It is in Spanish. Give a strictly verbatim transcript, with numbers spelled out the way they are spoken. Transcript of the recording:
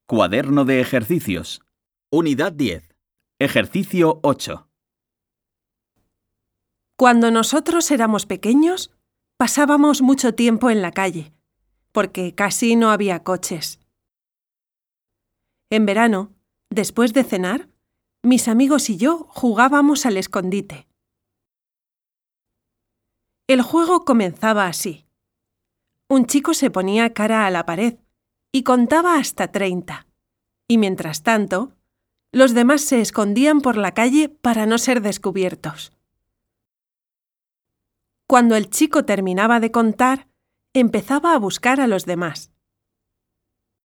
Cuaderno de ejercicios. Unidad diez. Ejercicio ocho. Cuando nosotros éramos pequeños, pasábamos mucho tiempo en la calle, porque casi no había coches. En verano, después de cenar, mis amigos y yo jugábamos al escondite. El juego comenzaba así. Un chico se ponía cara a la pared y contaba hasta treinta, y mientras tanto, los demás se escondían por la calle para no ser descubiertos. Cuando el chico terminaba de contar, empezaba a buscar a los demás.